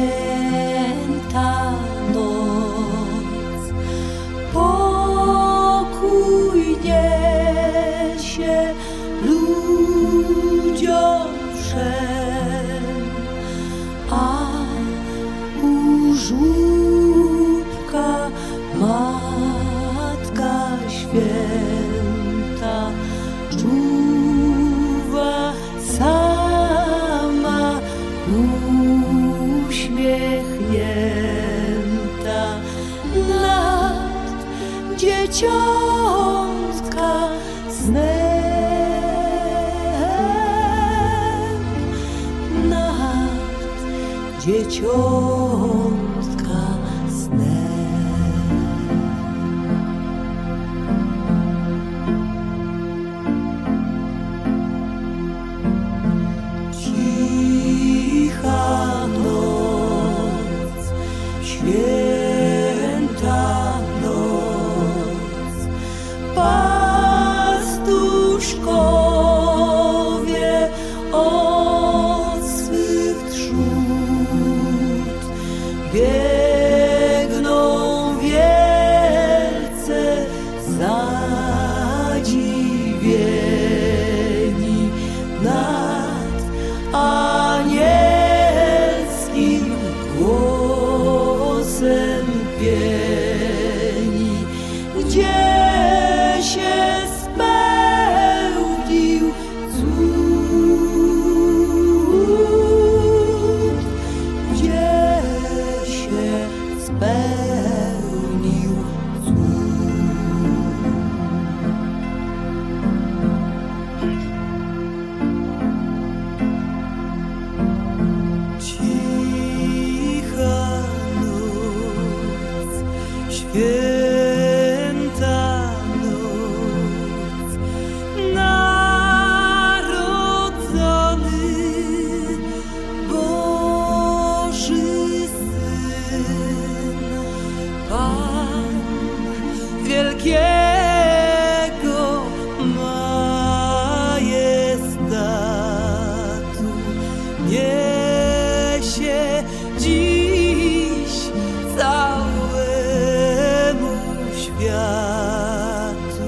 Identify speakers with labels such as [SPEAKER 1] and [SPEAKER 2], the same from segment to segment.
[SPEAKER 1] Święta noc, pokój niesie ludziom wszem, a u żłóbka Matka Święta czuwa sama, uśmiechnięta nad dzieciątka snem, nad dzieciątka snem. Cicha noc, święta noc, pastuszkowie od swych trzód biegną wielce zadziwieni nad anielskim głosem pieni, gdzie się spełnił cud, gdzie się spełnił cud. Cicha noc, święta noc, narodzony Boży Syn, Pan wielkiego majestatu, niesie dziś całemu światu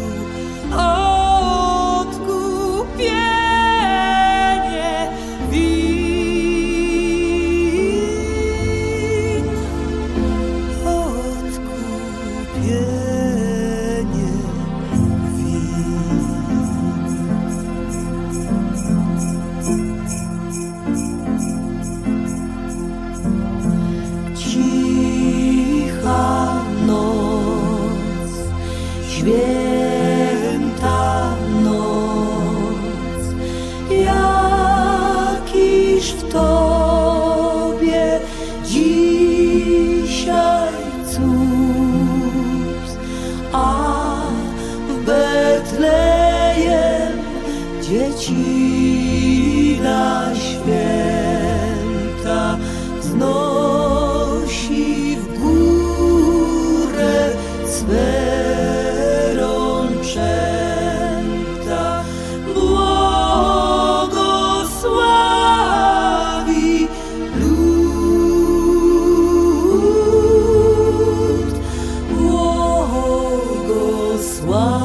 [SPEAKER 1] odkupienie win, odkupienie win. Cicha noc, święta noc, jakiż w Tobie dzisiaj cud, a w Betlejem dziecina święta znosi w górę swe rączęta, błogosławi lud, błogosławi.